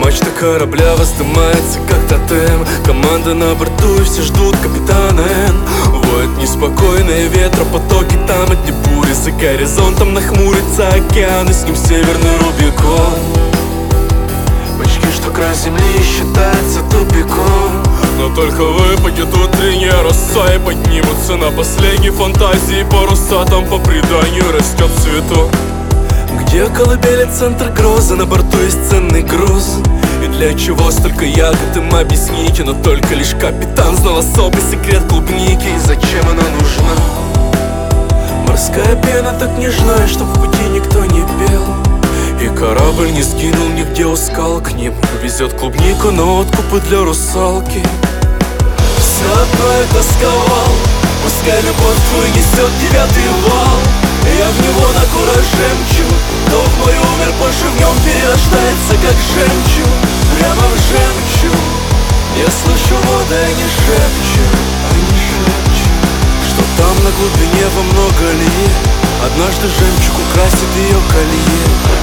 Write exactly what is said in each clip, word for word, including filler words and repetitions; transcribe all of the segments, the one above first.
Мачта корабля воздымается как тотем. Команда на борту и все ждут капитана Н. Воют неспокойные ветропотоки, там одни бури. За горизонтом нахмурится океан, и с ним северный Рубикон. Почти что край земли считается тупиком. Но только выпадет утренняя роса, и поднимутся на последней фантазии паруса. Там по преданию растет цветок, где колыбели центр грозы, на борту есть ценный груз. И для чего столько ягод, им объясните, но только лишь капитан знал особый секрет клубники. И зачем она нужна? Морская пена так нежна, что в пути никто не пел. И корабль не сгинул нигде у скал, к ним везет клубнику на откупы для русалки. Все одно я тосковал, пускай любовь твой несет девятый вал. Я в него на кураже мчу, но в мой умер позже в нем перерождается как жемчуг. Прямо в жемчуг я слышу воды, они шепчут, они шепчут, что там на глубине во много лет однажды жемчуг украсит ее колье.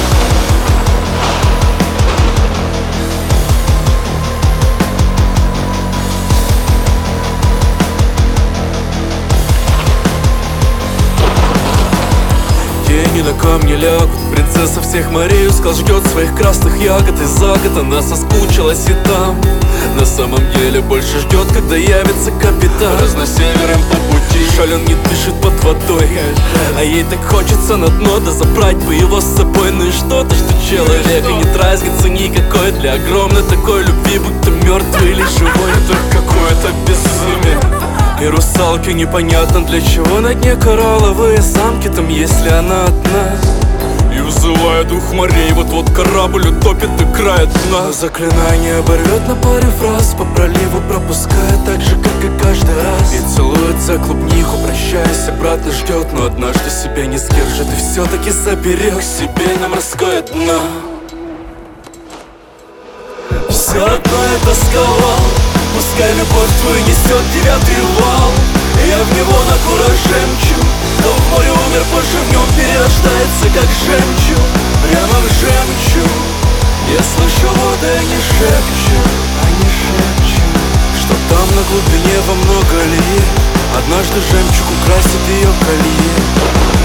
Тени на камне лягут, принцесса всех морей ускал ждет своих красных ягод. И за год она соскучилась и там на самом деле больше ждет, когда явится капитан. Разносевером по пути шален не дышит под водой, а ей так хочется на дно, да забрать бы его с собой. Ну и что-то, что человека нет разницы никакой для огромной такой любви, будь то мертвый или живой. Это какое-то безумие. И русалке непонятно, для чего на дне коралловые замки там, если она одна. И вызывая дух морей, вот-вот корабль утопит до края дна. Заклинание оборвет на паре фраз, по проливу пропуская так же, как и каждый раз. И целует за клубнику, прощаясь, обратно ждет, но однажды себя не сдержит и все-таки заберет себе на морское дно. Все одно я тосковал, пускай любовь твою несет девятый вал. Я в него на кураже мчу, но в море умер позже в нем перерождается как жемчуг. Прямо в жемчуг я слышу воды, они шепчут, они шепчут, что там на глубине во много лет однажды жемчуг украсит ее колье.